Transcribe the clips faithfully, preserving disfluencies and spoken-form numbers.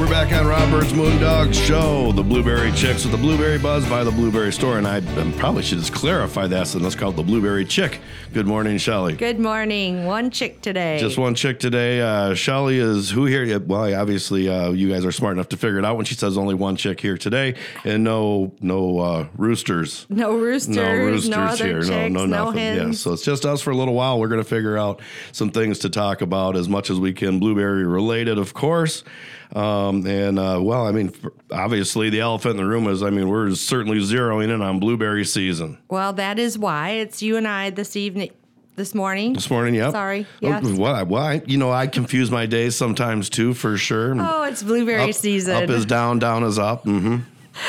We're back on Robert's Moondog Show, the Blueberry Chicks with the Blueberry Buzz by the Blueberry Store. And I um, probably should just clarify that, so that's called the Blueberry Chick. Good morning, Shelly. Good morning. One chick today. Just one chick today. Uh, Shelly is who here? Well, obviously, uh, you guys are smart enough to figure it out when she says only one chick here today, and no no uh, roosters. No roosters. No roosters no other here. Chicks, no, no, no nothing. hens. Yeah, so it's just us for a little while. We're going to figure out some things to talk about as much as we can, blueberry related, of course. Um, and, uh, well, I mean, obviously the elephant in the room is, I mean, we're certainly zeroing in on blueberry season. Well, that is why it's you and I this evening, this morning. This morning, yep. Sorry. Yes. Oh, well, well I, you know, I confuse my days sometimes too, for sure. Oh, it's blueberry up, season. Up is down, down is up. Mm-hmm.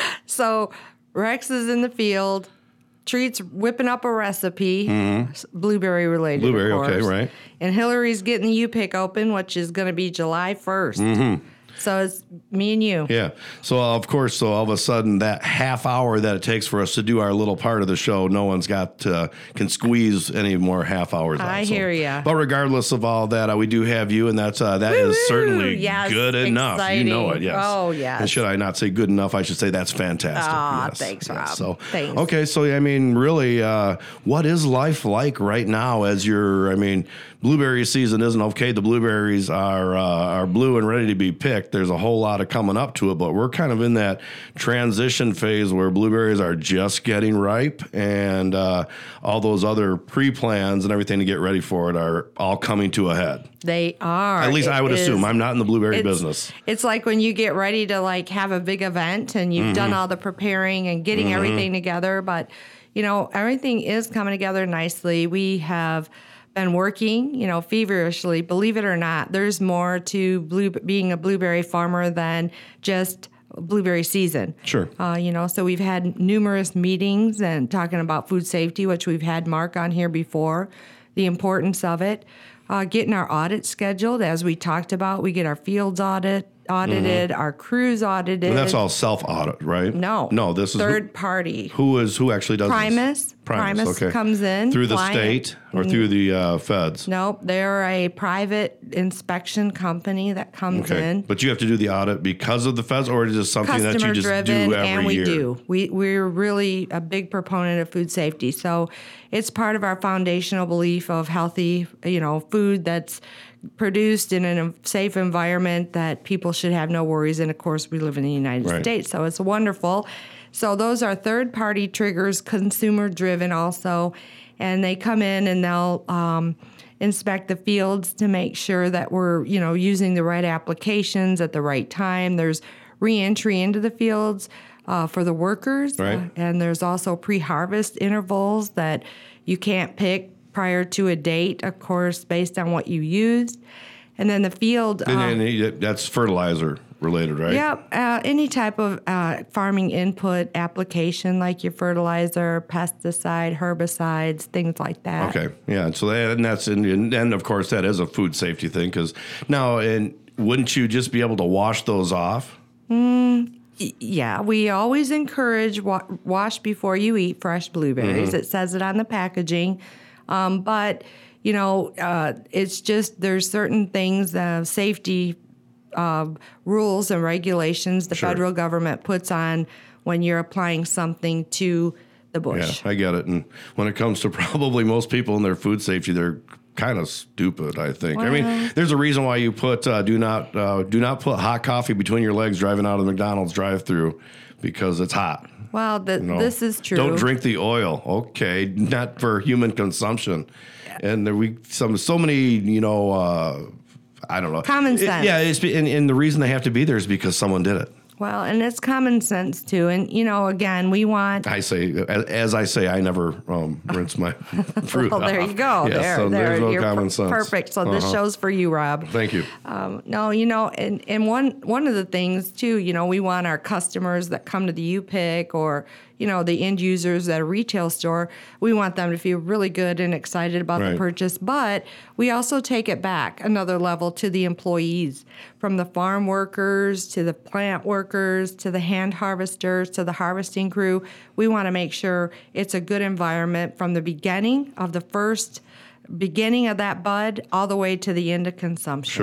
So Rex is in the field. Treat's whipping up a recipe, mm-hmm. blueberry related. Blueberry, of course. okay, right. And Hillary's getting the U-Pick open, which is going to be July first. Mm-hmm. So it's me and you. Yeah. So, uh, of course, so all of a sudden, that half hour that it takes for us to do our little part of the show, no one's got uh, can squeeze any more half hours. I out. So, hear ya. But regardless of all that, uh, we do have you, and that's uh, that Woo-hoo! is certainly Yes, good enough. exciting. You know it, yes. Oh, yes. And should I not say good enough? I should say that's fantastic. Aw, yes. thanks, yes. Rob. So, Thanks. okay, so I mean, really, uh, what is life like right now? As you're, I mean, blueberry season isn't okay. The blueberries are uh, are blue and ready to be picked. There's a whole lot of coming up to it, but we're kind of in that transition phase where blueberries are just getting ripe, and uh, all those other pre-plans and everything to get ready for it are all coming to a head. They are. At least It I would is, assume. I'm not in the blueberry it's, business. It's like when you get ready to like have a big event and you've mm-hmm. done all the preparing and getting mm-hmm. everything together, but you know, everything is coming together nicely. We have been working, you know, feverishly. Believe it or not, there's more to blue, being a blueberry farmer than just blueberry season. Sure. Uh, you know, so we've had numerous meetings and talking about food safety, which we've had Mark on here before, the importance of it. Uh, getting our audit scheduled, as we talked about. We get our fields audit audited, mm-hmm. our crews audited. And that's all self-audit, right? No. No, this is third who, party. Who is who actually does Primus. this? Primus. Primus okay. comes in. Through the client. state or through the uh, feds? Nope. They're a private inspection company that comes okay. in. But you have to do the audit because of the feds, or is it something Customer that you just driven, do every and we year? do. We, we're really a big proponent of food safety. So it's part of our foundational belief of healthy, you know, food that's produced in a safe environment that people should have no worries. And of course, we live in the United right. States, so it's wonderful. So those are third-party triggers, consumer-driven also, and they come in and they'll um, inspect the fields to make sure that we're, you know, using the right applications at the right time. There's re-entry into the fields uh, for the workers, right. uh, and there's also pre-harvest intervals that you can't pick prior to a date, of course, based on what you used. And then the field... And, um, and that's fertilizer related, right? Yeah, uh, any type of uh, farming input application, like your fertilizer, pesticide, herbicides, things like that. Okay, yeah, and so that, and that's, and, and of course, that is a food safety thing, because now, and wouldn't you just be able to wash those off? Mm, yeah, we always encourage wa- wash before you eat fresh blueberries. Mm-hmm. It says it on the packaging. Um, but, you know, uh, it's just there's certain things, uh, safety uh, rules and regulations the sure. federal government puts on when you're applying something to the bush. Yeah, I get it. And when it comes to probably most people in their food safety, they're kind of stupid, I think. Well, I mean, there's a reason why you put uh, do not uh, do not put hot coffee between your legs driving out of the McDonald's drive-thru, because it's hot. Well, the, you know, this is true. Don't drink the oil. Okay, not for human consumption. And there we some so many, you know, uh, I don't know. Common sense. It, yeah, it's, and, and the reason they have to be there is because someone did it. Well, and it's common sense too. And, you know, again, we want... I say, as, as I say, I never um, rinse my fruit Well, there off. you go. Yes, there, so there. there's no You're common per- sense. Perfect. So uh-huh. this show's for you, Rob. Thank you. Um, no, you know, and, and one, one of the things too, you know, we want our customers that come to the U-Pick or, you know, the end users at a retail store, we want them to feel really good and excited about right. the purchase. But we also take it back another level to the employees, from the farm workers to the plant workers to the hand harvesters to the harvesting crew. We want to make sure it's a good environment from the beginning of the first beginning of that bud all the way to the end of consumption. Sure.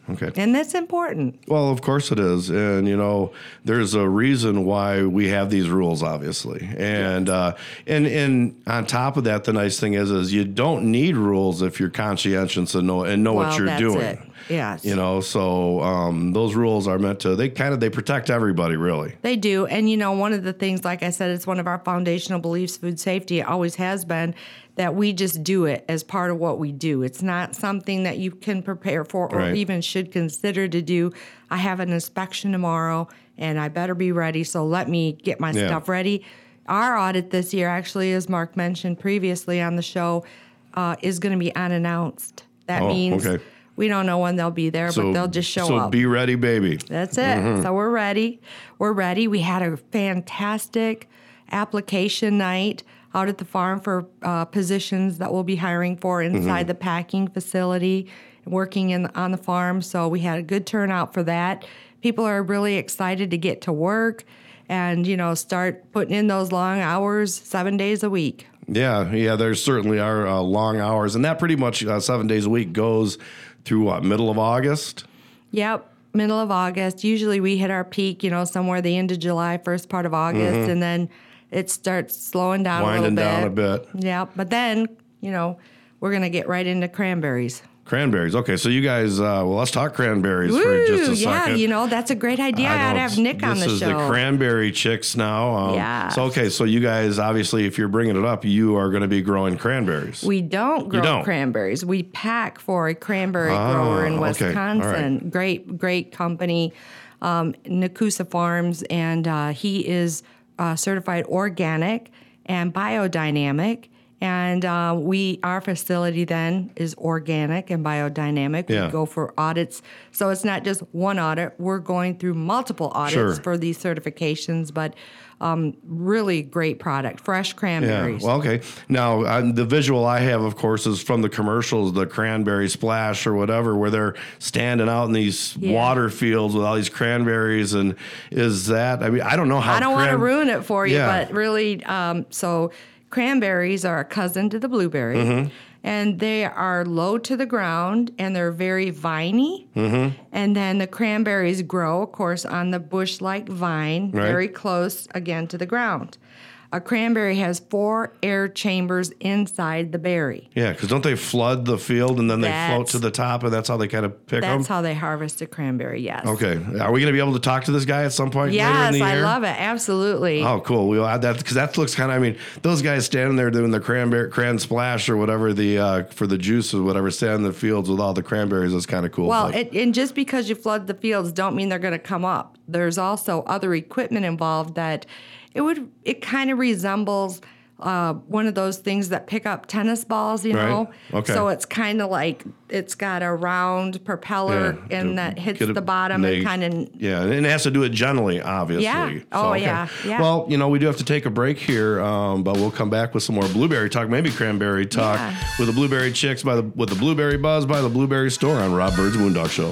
Okay. And that's important. Well, of course it is. And, you know, there's a reason why we have these rules, obviously. And, yes. uh, and, and on top of that, the nice thing is, is you don't need rules if you're conscientious and know, and know well, what you're that's doing. It. Yes. You know, so um, those rules are meant to, they kind of, they protect everybody, really. They do. And, you know, one of the things, like I said, it's one of our foundational beliefs, food safety. It always has been that we just do it as part of what we do. It's not something that you can prepare for or right. even should consider to do. I have an inspection tomorrow and I better be ready. So let me get my yeah. stuff ready. Our audit this year, actually, as Mark mentioned previously on the show, uh, is going to be unannounced. That oh, means... Okay. We don't know when they'll be there, so, but they'll just show so up. So be ready, baby. That's it. Mm-hmm. So we're ready. We're ready. We had a fantastic application night out at the farm for uh, positions that we'll be hiring for inside mm-hmm. the packing facility, working in on the farm. So we had a good turnout for that. People are really excited to get to work and, you know, start putting in those long hours, seven days a week. Yeah, yeah, there certainly are uh, long hours. And that pretty much uh, seven days a week goes through what, middle of August? Yep, middle of August. Usually we hit our peak, you know, somewhere the end of July, first part of August, mm-hmm. and then it starts slowing down Winding a little bit. down a bit. Yeah, but then, you know, we're going to get right into cranberries. Cranberries. Okay, so you guys, uh, well, let's talk cranberries Woo, for just a yeah, second. you know, that's a great idea. I ought to have Nick on the show. This is the Cranberry Chicks now. Um, yeah. So, okay, so you guys, obviously, if you're bringing it up, you are going to be growing cranberries. We don't grow don't. cranberries. We pack for a cranberry ah, grower in Wisconsin. Okay. Right. Great, great company, um, Nakusa Farms, and uh, he is uh, certified organic and biodynamic. And uh, we, our facility then is organic and biodynamic. Yeah. We go for audits. So it's not just one audit. We're going through multiple audits sure. for these certifications, but um, really great product, fresh cranberries. Yeah. Well, okay. Now, uh, the visual I have, of course, is from the commercials, the cranberry splash or whatever, where they're standing out in these yeah. water fields with all these cranberries. And is that, I mean, I don't know how. I don't cran- want to ruin it for you, yeah. but really, um, so... Cranberries are a cousin to the blueberry, mm-hmm. and they are low to the ground, and they're very viney. Mm-hmm. And then the cranberries grow, of course, on the bush-like vine, right. very close, again, to the ground. A cranberry has four air chambers inside the berry. Yeah, because don't they flood the field and then they that's, float to the top, and that's how they kind of pick that's them? That's how they harvest a cranberry, yes. Okay. Are we going to be able to talk to this guy at some point yes, later in the year? year? Yes, I love it. Absolutely. Oh, cool. We'll add that because that looks kind of, I mean, those guys standing there doing the cranberry, cran splash or whatever, the uh, for the juice or whatever, standing in the fields with all the cranberries is kind of cool. Well, like, it, and just because you flood the fields don't mean they're going to come up. There's also other equipment involved that it would, it kind of resembles uh, one of those things that pick up tennis balls, you know? Right. Okay. So it's kind of like, it's got a round propeller yeah. and that hits a, the bottom they, and kind of... Yeah, and it has to do it gently, obviously. Yeah. So, oh, okay. yeah. yeah. Well, you know, we do have to take a break here, um, but we'll come back with some more blueberry talk, maybe cranberry talk, yeah. with the Blueberry Chicks by the with the Blueberry Buzz by the Blueberry Store on Rob Bird's Moondog Show.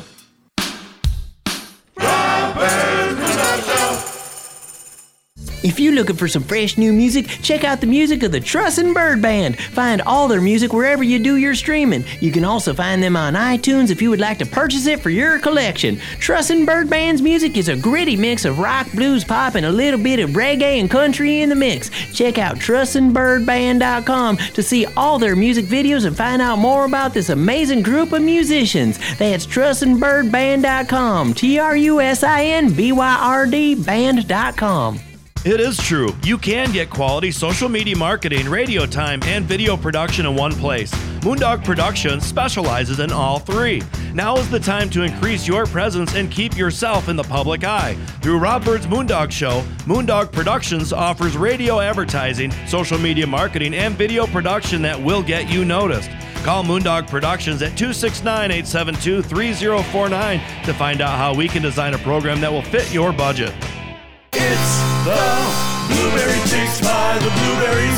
If you're looking for some fresh new music, check out the music of the Trussin' Bird Band. Find all their music wherever you do your streaming. You can also find them on iTunes if you would like to purchase it for your collection. Trussin' Bird Band's music is a gritty mix of rock, blues, pop, and a little bit of reggae and country in the mix. Check out trussin bird band dot com to see all their music videos and find out more about this amazing group of musicians. That's trussin bird band dot com. T R U S I N B Y R D band dot com. It is true. You can get quality social media marketing, radio time, and video production in one place. Moondog Productions specializes in all three. Now is the time to increase your presence and keep yourself in the public eye. Through Rob Bird's Moondog Show, Moondog Productions offers radio advertising, social media marketing, and video production that will get you noticed. Call Moondog Productions at two six nine, eight seven two, three zero four nine to find out how we can design a program that will fit your budget. It's the Blueberry Chicks by the Blueberry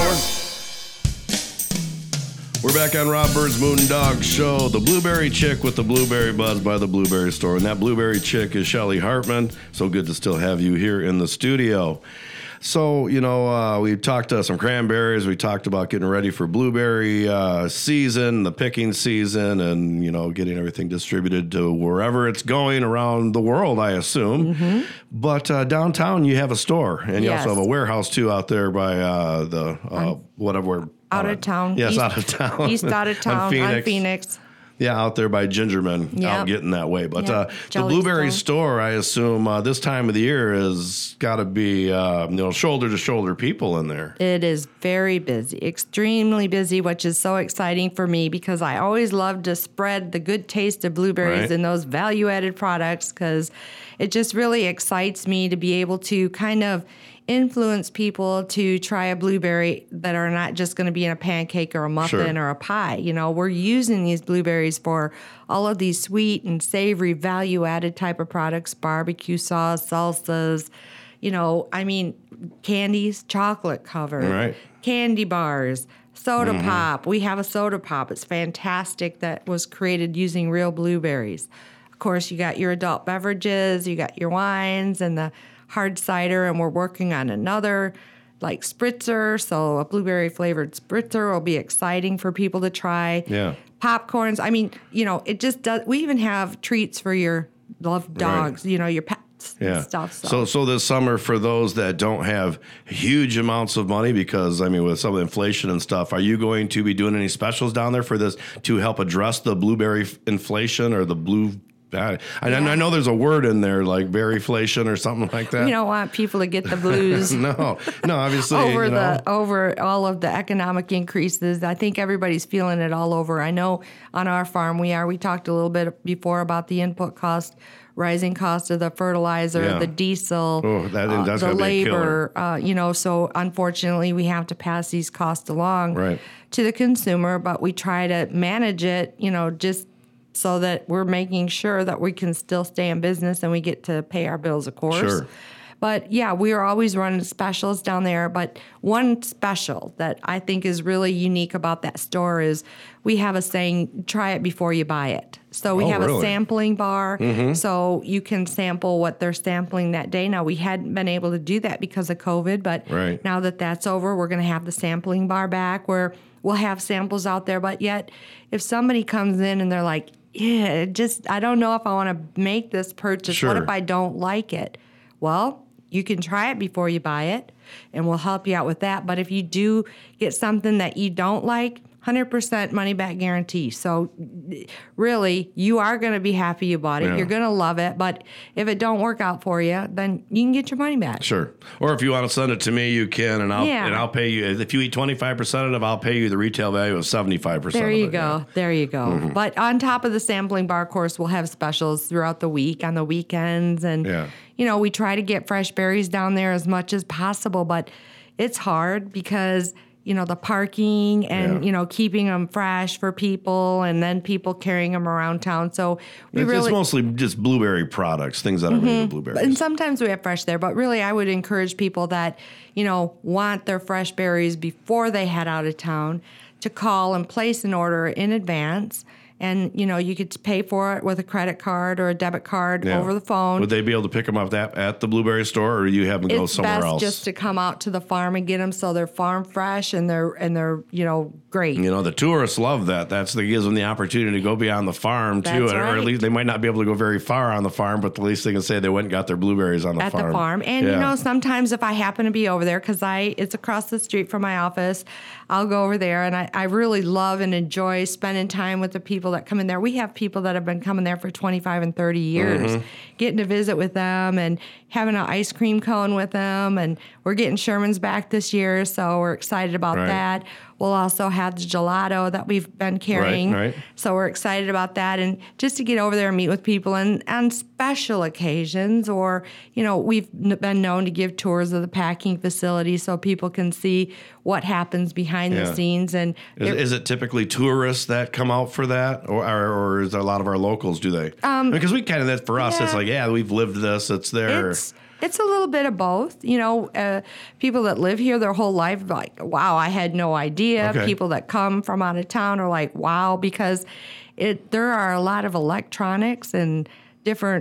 Store. We're back on Rob Bird's Moondog Show, the Blueberry Chick with the Blueberry Buzz by the Blueberry Store. And that Blueberry Chick is Shelly Hartman. So good to still have you here in the studio. So, you know, uh, we talked uh, some cranberries. We talked about getting ready for blueberry uh, season, the picking season, and, you know, getting everything distributed to wherever it's going around the world, I assume. Mm-hmm. But uh, downtown, you have a store, and you Yes. also have a warehouse, too, out there by uh, the uh, whatever. Out uh, of town. Yes, East, out of town. East out of town on on Phoenix. Phoenix. Yeah, out there by Gingerman, Yep. out getting that way. But Yep. uh, the Jellystone. blueberry store, I assume, uh, this time of the year has got to be, uh, you know, shoulder to shoulder people in there. It is very busy, extremely busy, which is so exciting for me because I always love to spread the good taste of blueberries Right. and those value-added products because it just really excites me to be able to kind of influence people to try a blueberry that are not just going to be in a pancake or a muffin Sure. or a pie. You know, we're using these blueberries for all of these sweet and savory value-added type of products, barbecue sauce, salsas, you know, I mean, candies, chocolate covered, Right. candy bars, soda pop. We have a soda pop. It's fantastic that was created using real blueberries. Of course, you got your adult beverages, you got your wines and the hard cider, and we're working on another like spritzer. So a blueberry flavored spritzer will be exciting for people to try. Yeah. Popcorns. I mean, you know, it just does. We even have treats for your loved dogs, you know, your pets Yeah. and stuff. So, So, so this summer, for those that don't have huge amounts of money, because I mean, with some of the inflation and stuff, are you going to be doing any specials down there for this to help address the blueberry f- inflation or the blue? I, I, I know there's a word in there like berryflation or something like that. we don't want people to get the blues. no, no, obviously over you know, the over all of the economic increases. I think everybody's feeling it all over. I know on our farm we are. We talked a little bit before about the input cost, rising cost of the fertilizer, Yeah. the diesel, Oh, that- uh, that's the gonna be a labor. Uh, you know, so unfortunately we have to pass these costs along Right. to the consumer, but we try to manage it. You know, just so that we're making sure that we can still stay in business and we get to pay our bills, of course. Sure. But yeah, we are always running specials down there. But one special that I think is really unique about that store is we have a saying, try it before you buy it. So we Oh, have really? a sampling bar. So you can sample what they're sampling that day. Now, we hadn't been able to do that because of COVID, but Right. now that that's over, we're going to have the sampling bar back where we'll have samples out there. But yet, if somebody comes in and they're like, yeah, it just, I don't know if I want to make this purchase. What Sure. if I don't like it? Well, you can try it before you buy it, and we'll help you out with that. But if you do get something that you don't like, one hundred percent money back guarantee. So really, you are going to be happy you bought it. Yeah. You're going to love it. But if it don't work out for you, then you can get your money back. Sure. Or if you want to send it to me, you can, and I'll Yeah. and I'll pay you. If you eat twenty-five percent of it, I'll pay you the retail value of seventy-five percent. There of you it, go. yeah. There you go. But on top of the sampling bar course, we'll have specials throughout the week on the weekends. And, Yeah. you know, we try to get fresh berries down there as much as possible, but it's hard because, you know, the parking and, Yeah. you know, keeping them fresh for people and then people carrying them around town. So we It's, really. it's mostly just blueberry products, things that are made with blueberries. And sometimes we have fresh there, but really I would encourage people that, you know, want their fresh berries before they head out of town to call and place an order in advance. And, you know, you could pay for it with a credit card or a debit card Yeah. over the phone. Would they be able to pick them up that at the blueberry store, or you have them go It's somewhere best else? just to come out to the farm and get them so they're farm fresh and they're, and they're, you know, great. You know, the tourists love that. That's that gives them the opportunity to go beyond the farm too, That's or, or at right. least they might not be able to go very far on the farm, but at least they can say they went and got their blueberries on the at farm. the farm. And you Yeah. know, sometimes if I happen to be over there, because I it's across the street from my office, I'll go over there, and I, I really love and enjoy spending time with the people that come in there. We have people that have been coming there for twenty-five and thirty years, Mm-hmm. getting to visit with them and having an ice cream cone with them. And we're getting Sherman's back this year, so we're excited about Right. that. We'll also have the gelato that we've been carrying. right. So we're excited about that. And just to get over there and meet with people and on special occasions, or, you know, we've n- been known to give tours of the packing facility so people can see what happens behind Yeah. the scenes. And Is, it- is it typically tourists that come out for that, or or, or is there a lot of our locals? Do they? Um, because we kind of that for us, yeah. it's like yeah, we've lived this. It's there. It's it's a little bit of both. You know, uh, people that live here their whole life, like, wow, I had no idea. Okay. People that come from out of town are like, wow, because it there are a lot of electronics and different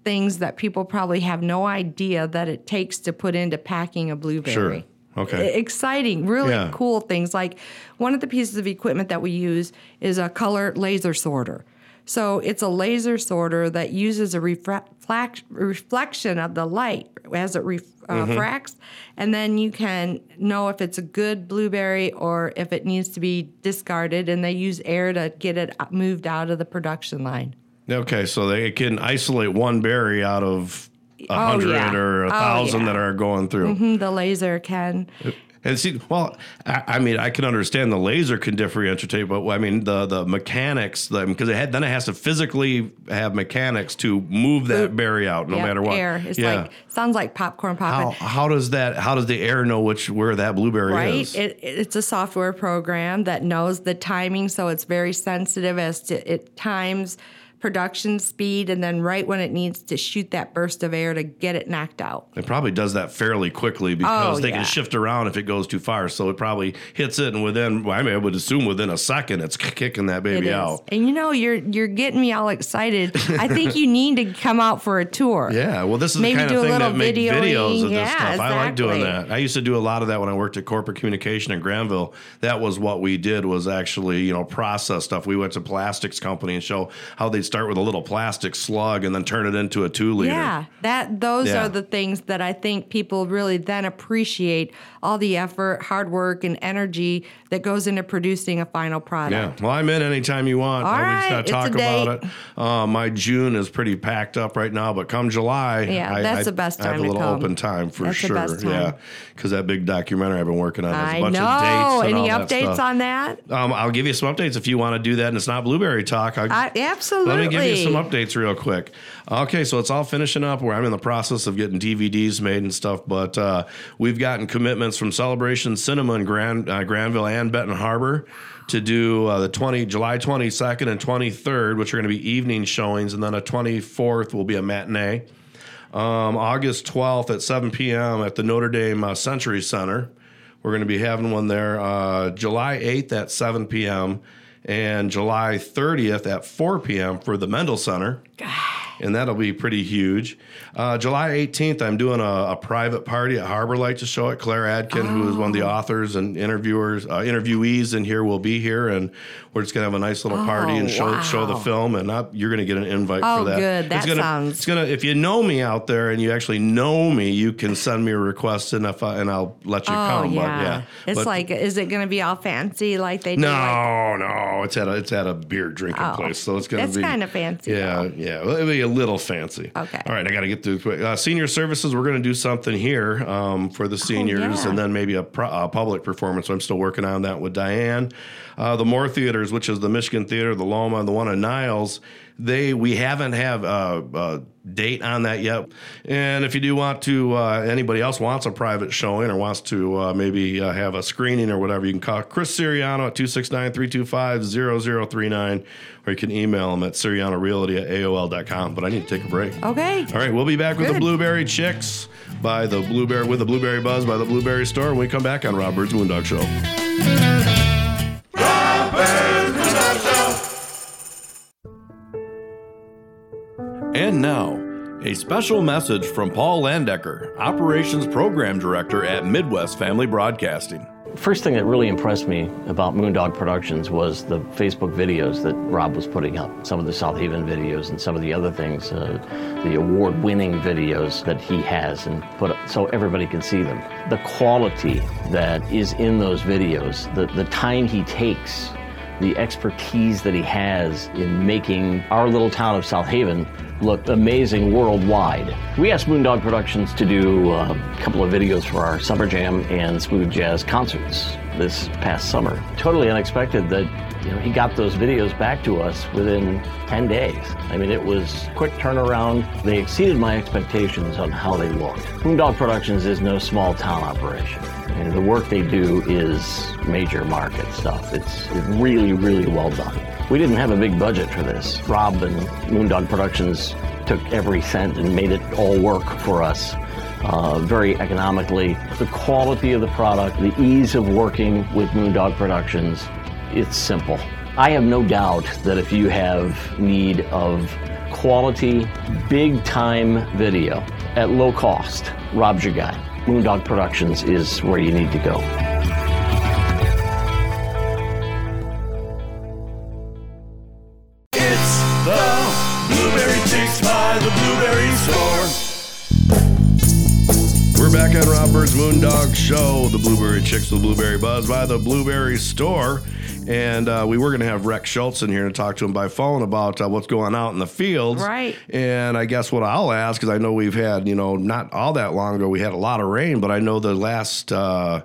things that people probably have no idea that it takes to put into packing a blueberry. Sure. Okay. Exciting, really Yeah. cool things. Like one of the pieces of equipment that we use is a color laser sorter. So it's a laser sorter that uses a reflect, reflection of the light as it ref, uh, Mm-hmm. refracts, and then you can know if it's a good blueberry or if it needs to be discarded, and they use air to get it moved out of the production line. Okay, so they can isolate one berry out of a Oh, hundred yeah. or a Oh, thousand yeah. that are going through. Mhm, the laser can. And see, well, I, I mean, I can understand the laser can differentiate, but I mean the the mechanics, because it had, then it has to physically have mechanics to move that berry out, no Yep, matter what. Air. It's yeah. like sounds like popcorn how popping. how does that? How does the air know which where that blueberry Right, is? it, it's a software program that knows the timing, so it's very sensitive as to it times production speed, and then right when it needs to shoot that burst of air to get it knocked out. It probably does that fairly quickly because Oh, they yeah. can shift around if it goes too far. So it probably hits it, and within, well, I mean, I would assume within a second, it's kicking that It baby is. out. And you know, you're you're getting me all excited. I think you need to come out for a tour. Yeah, well, this is Maybe the kind do of a thing little that make videoing. videos of this Yeah, stuff. I like doing exactly. that. I used to do a lot of that when I worked at corporate communication in Granville. That was what we did, was actually, you know, process stuff. We went to plastics company and show how they'd start with a little plastic slug and then turn it into a two liter. Yeah, that those Yeah. are the things that I think people really then appreciate, all the effort, hard work, and energy that goes into producing a final Yeah, product. well, I'm in anytime you want. All Uh, we just right, gotta it's talk a date. about it. Uh, my June is pretty packed up right now, but come July, Yeah, I, that's I, the best I have time a to little come. open time for That's the sure. best time. Yeah, because that big documentary I've been working on has I a bunch know. of dates. And Any all that updates stuff. on that? Um, I'll give you some updates if you want to do that, and it's not blueberry talk. I'll, I, absolutely. Let me give you some updates real quick. Okay, so it's all finishing up where I'm in the process of getting D V Ds made and stuff, but uh, we've gotten commitments from Celebration Cinema in Grand, uh, Granville and Benton Harbor to do uh, the twenty July twenty-second and twenty-third, which are going to be evening showings, and then a twenty-fourth will be a matinee. Um, August twelfth at seven p.m. at the Notre Dame uh, Century Center. We're going to be having one there. Uh, July eighth at seven p.m. and July thirtieth at four p.m. for the Mendel Center. And that'll be pretty huge. Uh, July eighteenth, I'm doing a, a private party at Harbor Light to show it. Claire Adkin, oh. who is one of the authors and interviewers, uh, interviewees in here, will be here, and we're just gonna have a nice little party Oh, and show wow. show the film. And not, you're gonna get an invite Oh, for that. good. That it's gonna, sounds- It's gonna. If you know me out there and you actually know me, you can send me a request, and if I, and I'll let you Oh, come. yeah. But yeah, It's But- like, is it going to be all fancy like they do? no, Like, no, it's at a it's at a beer drinking Oh, place, so it's gonna that's be kinda fancy, Yeah, though. yeah, well, it'll be a little fancy. Okay. All right, I got to get through quick. Uh, senior services, we're going to do something here um, for the seniors, Oh, yeah. and then maybe a, pro- a public performance. I'm still working on that with Diane. Uh, the Moore Theaters, which is the Michigan Theater, the Loma, and the one in Niles. They we haven't have a, a date on that yet. And if you do want to, uh, anybody else wants a private showing or wants to uh, maybe uh, have a screening or whatever, you can call Chris Siriano at two six nine, three two five, zero zero three nine, or you can email him at sirianorealty at A O L dot com. But I need to take a break. okay. All right, we'll be back with the Good. Blueberry Chicks by the Blueberry with the Blueberry Buzz by the Blueberry Store when we come back on Rob Bird's Moondog Show. And now, a special message from Paul Landecker, Operations Program Director at Midwest Family Broadcasting. First thing that really impressed me about Moondog Productions was the Facebook videos that Rob was putting up. Some of the South Haven videos and some of the other things, uh, the award-winning videos that he has and put up so everybody can see them. The quality that is in those videos, the, the time he takes, the expertise that he has in making our little town of South Haven look amazing worldwide. We asked Moondog Productions to do uh, a couple of videos for our Summer Jam and Smooth Jazz concerts this past summer. Totally unexpected that you know he got those videos back to us within ten days. I mean, it was quick turnaround. They exceeded my expectations on how they looked. Moondog Productions is no small town operation. And the work they do is major market stuff. It's really, really well done. We didn't have a big budget for this. Rob and Moondog Productions took every cent and made it all work for us uh, very economically. The quality of the product, the ease of working with Moondog Productions, it's simple. I have no doubt that if you have need of quality, big-time video at low cost, Rob's your guy. Moondog Productions is where you need to go. It's the Blueberry Chicks by the Blueberry Store. We're back on Rob Bird's Moondog Show, the Blueberry Chicks, the Blueberry Buzz by the Blueberry Store. And uh, we were going to have Rex Schultz in here to talk to him by phone about uh, what's going out in the fields. Right. And I guess what I'll ask, because I know we've had, you know, not all that long ago, we had a lot of rain, but I know the last, uh,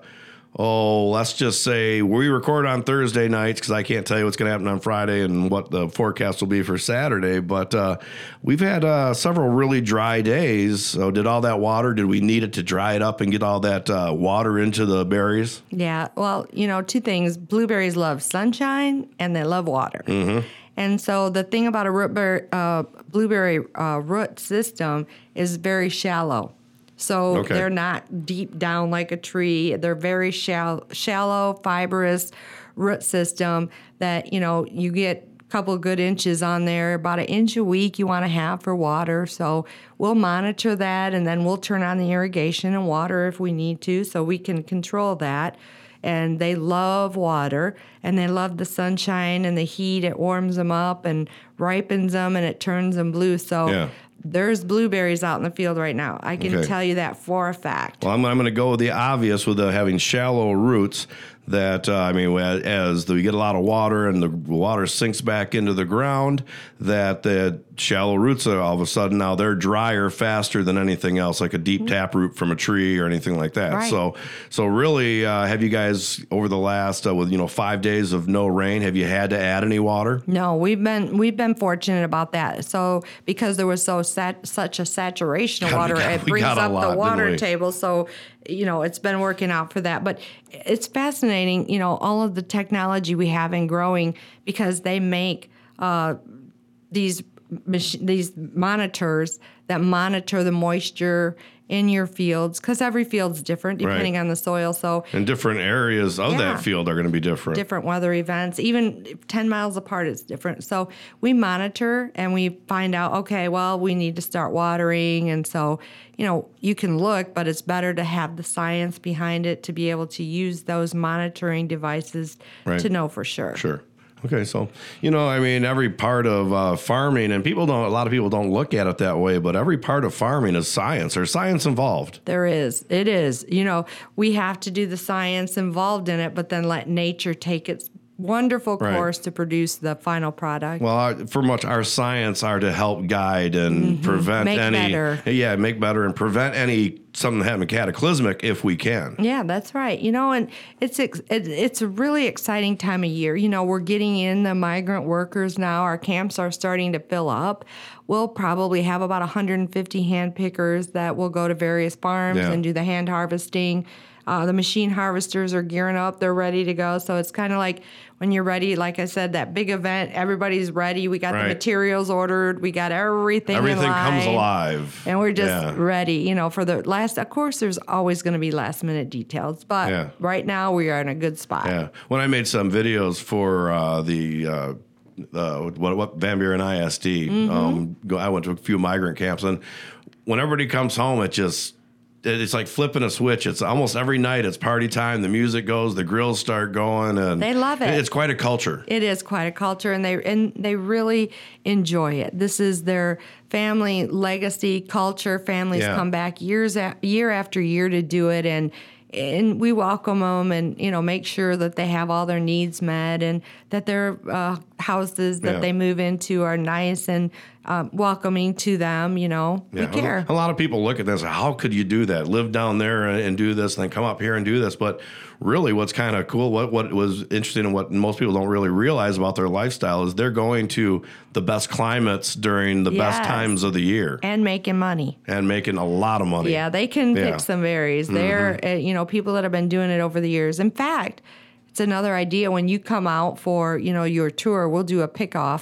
oh, let's just say we record on Thursday nights, because I can't tell you what's going to happen on Friday and what the forecast will be for Saturday. But uh, we've had uh, several really dry days. So did all that water, did we need it to dry it up and get all that uh, water into the berries? Yeah, well, you know, two things. Blueberries love sunshine and they love water. Mm-hmm. And so the thing about a root bear, uh, blueberry uh, root system is very shallow. So Okay. they're not deep down like a tree. They're very shallow, shallow, fibrous root system that, you know, you get a couple good inches on there, about an inch a week you want to have for water. So we'll monitor that, and then we'll turn on the irrigation and water if we need to, so we can control that. And they love water, and they love the sunshine and the heat. It warms them up and ripens them, and it turns them blue. So Yeah. there's blueberries out in the field right now. I can Okay. tell you that for a fact. Well, I'm, I'm going to go with the obvious with the having shallow roots. That uh, I mean, as the, we get a lot of water and the water sinks back into the ground, that the shallow roots are all of a sudden now they're drier faster than anything else, like a deep tap root from a tree or anything like that. Right. So, so really, uh, have you guys over the last uh, with you know five days of no rain, have you had to add any water? No, we've been we've been fortunate about that. So because there was so sat, such a saturation of God, we water, got- it we brings got a up lot, the didn't water we? table. So you know it's been working out for that. But it's fascinating, you know, all of the technology we have in growing, because they make uh, these mach- these monitors that monitor the moisture in your fields, because every field's different depending Right. on the soil. So And different areas of Yeah. that field are going to be different. different weather events, even ten miles apart, it's different. So we monitor and we find out, okay, well, we need to start watering. And so, you know, you can look, but it's better to have the science behind it to be able to use those monitoring devices Right. to know for sure. Sure. Okay, so you know, I mean, every part of uh, farming, and people don't. A lot of people don't look at it that way, but every part of farming is science. There's science involved. There is. It is. You know, we have to do the science involved in it, but then let nature take its wonderful Right. course to produce the final product. Well, our, for much our science are to help guide and prevent Make any, better. yeah, make better and prevent any something happening cataclysmic if we can. Yeah, that's right. You know, and it's ex- it, it's a really exciting time of year. You know, we're getting in the migrant workers now. Our camps are starting to fill up. We'll probably have about one hundred fifty hand pickers that will go to various farms Yeah. and do the hand harvesting. Uh, the machine harvesters are gearing up. They're ready to go. So it's kind of like when you're ready, like I said, that big event, everybody's ready. We got Right. the materials ordered. We got everything in Everything comes line. alive, And we're just Yeah. ready, you know, for the last. Of course, there's always going to be last minute details, but Yeah. right now we are in a good spot. Yeah. When I made some videos for uh, the uh, uh, what, what Van Buren I S D, Mm-hmm. um, go, I went to a few migrant camps, and when everybody comes home, it just it- it's like flipping a switch. It's almost every night. It's party time. The music goes. The grills start going, and They love it. It's quite a culture. It is quite a culture, and they and they really enjoy it. This is their family legacy culture. Families Yeah. come back years a, year after year to do it, and and we welcome them, and you know make sure that they have all their needs met, and that their uh, houses that Yeah. they move into are nice and um, welcoming to them. You know, Yeah, we care. A lot of people look at this. How could you do that? Live down there and, and do this, and then come up here and do this. But really, what's kind of cool, what what was interesting, and what most people don't really realize about their lifestyle is they're going to the best climates during the best Yes. times of the year And making money. and making a lot of money. Yeah, they can Yeah. pick some berries. They're, uh, you know, people that have been doing it over the years. In fact, it's another idea when you come out for, you know, your tour, we'll do a pick off.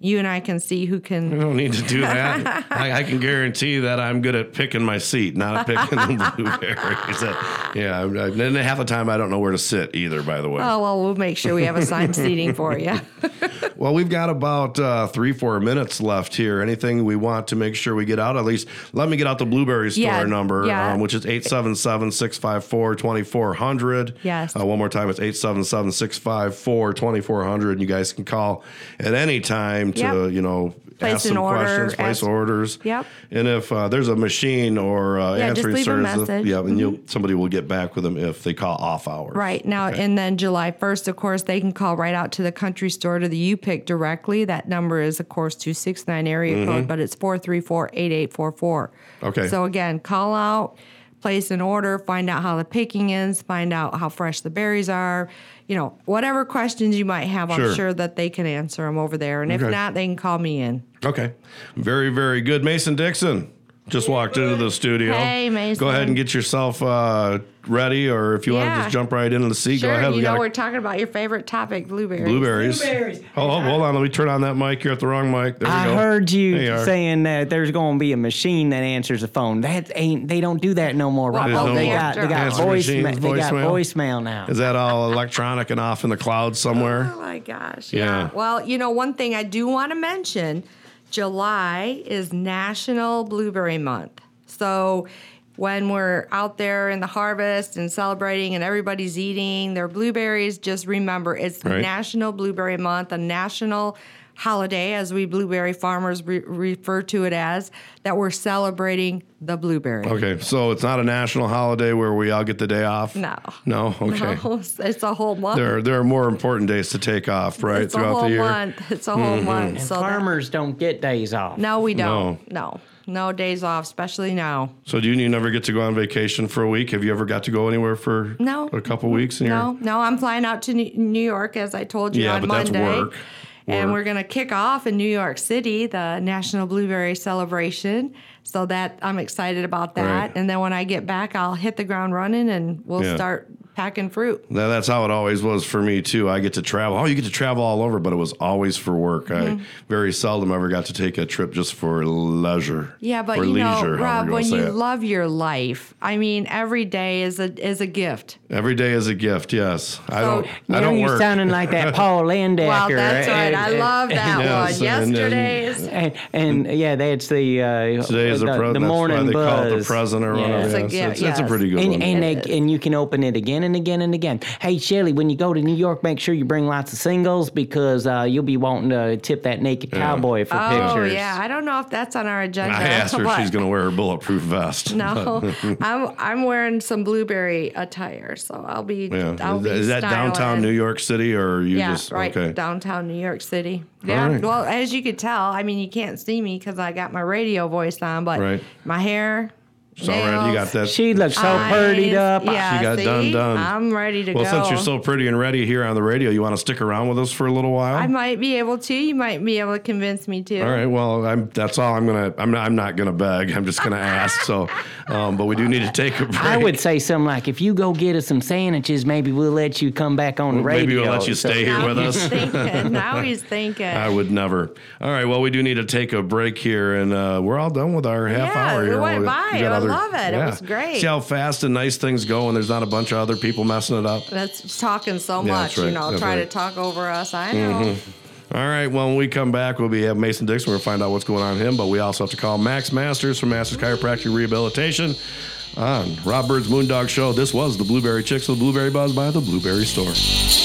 you and I can see who I can. don't need to do that. I, I can guarantee that I'm good at picking my seat, not at picking the blueberries. That, yeah, I, then half the time I don't know where to sit either, by the way. Oh, well, we'll make sure we have assigned seating for you. Well, we've got about uh, three, four minutes left here. Anything we want to make sure we get out? At least let me get out the Blueberry Store Yeah, number, yeah. um, which is eight seven seven, six five four, two four zero zero. Yes. Uh, one more time, it's eight seven seven, six five four, two four zero zero. And you guys can call at any time to, Yep. you know, Place ask an some order, questions, place ask- orders. Yep. And if uh, there's a machine or uh, Yeah, just answering leave a service, message. Mm-hmm. yeah, and you'll, somebody will get back with them if they call off hours. Right. Now, Okay. and then July first, of course, they can call right out to the country store to the U-Pick directly. That number is, of course, two six nine area code, but it's four three four, eight eight four four. Okay. So, again, call out, place an order, find out how the picking is, find out how fresh the berries are. You know, whatever questions you might have, Sure. I'm sure that they can answer them over there. And if Okay. not, they can call me in. Okay. Very, very good. Mason Dixon just walked into the studio. Hey, Mason. Go ahead and get yourself uh, ready, or if you want to Yeah. just jump right into the seat, Sure, go ahead. you We know got we're talking about your favorite topic, blueberries. blueberries. Blueberries. Oh, oh, hold on. Let me turn on that mic. You're at the wrong mic. There we I go. heard you There are. saying that there's going to be a machine that answers the phone. That ain't. They don't do that no more, Well, Rob. There's no they more got they got answer voicemail. machines, They got voicemail? voicemail now. Is that all electronic and off in the cloud somewhere? Oh my gosh. Yeah. Yeah. Well, you know, one thing I do want to mention, July is National Blueberry Month. So when we're out there in the harvest and celebrating and everybody's eating their blueberries, just remember it's Right. National Blueberry Month, a national holiday, as we blueberry farmers re- refer to it as, that we're celebrating the blueberry. Okay, so it's not a national holiday where we all get the day off? No. No? Okay. No, it's a whole month. There, there are more important days to take off, right, it's a throughout whole the year. month. It's a whole month. And So that- farmers don't get days off. No, we don't. No. no. days off, especially now. So do you, you never get to go on vacation for a week? Have you ever got to go anywhere for No. a couple weeks? In No, no, I'm flying out to New New York, as I told you Yeah, on but that's Monday. work. And Work. we're going to kick off in New York City the National Blueberry Celebration. So that I'm excited about that. Right. And then when I get back, I'll hit the ground running and we'll Yeah. start packing fruit. That- That's how it always was for me too. I get to travel. Oh, you get to travel all over, but it was always for work. Mm-hmm. I very seldom ever got to take a trip just for leisure. Yeah, but or you know, leisure, however Rob, wanna when say you it. love your life, I mean, every day is a is a gift. Every day is a gift. Yes, I So, don't. I Now don't you're work. sounding like that Paul Landecker. Well, that's right. I And- love that Yes, one. and- and- Yesterday's. And, and yeah, that's the uh, Today is the, the, pre- the that's morning why they buzz. call it the present or Yeah. whatever. It's a Yes, gift, it's, it's a yes. pretty good And one. and, It they, and you can open it again and again and again. Hey, Shelly, when you go to New York, make sure you bring lots of singles because uh, you'll be wanting to tip that naked cowboy for Oh, pictures. yeah. I don't know if that's on our agenda. I asked her if but- she's going to wear her bulletproof vest. No, I'm I'm wearing some blueberry attire, so I'll be. Yeah. I'll Is, be that- is that downtown styling. New York City or are you Yeah, just right okay? downtown New York City. Yeah. right. Well, as you could tell, I mean, you can't see me because I got my radio voice on, but Right. my hair. So already you got that. She looks so eyes, purdied up. Yeah, She got see? done, done. I'm ready to well, go. since you're so pretty and ready here on the radio, you want to stick around with us for a little while? I might be able to. You might be able to convince me to. All right. Well, I'm, that's all I'm gonna. I'm not. I'm not gonna beg. I'm just gonna ask. So, um, but we do need to take a break. I would say something like, if you go get us some sandwiches, maybe we'll let you come back on the radio. Maybe we'll let you So- stay here Now with he's us. thinking. Now he's thinking. I would never. All right. Well, we do need to take a break here, and uh, we're all done with our half Yeah, hour it here. went We- by. we got I love it. It was great. See how fast and nice things go, and there's not a bunch of other people messing it up. That's talking so Yeah, much, that's right. you know, That's try right. to talk over us. I know. All right. Well, when we come back, we'll be have Mason Dixon. We'll find out what's going on with him, but we also have to call Max Masters from Masters Chiropractic Rehabilitation on Rob Bird's Moondog Show. This was the Blueberry Chicks with Blueberry Buzz by the Blueberry Store.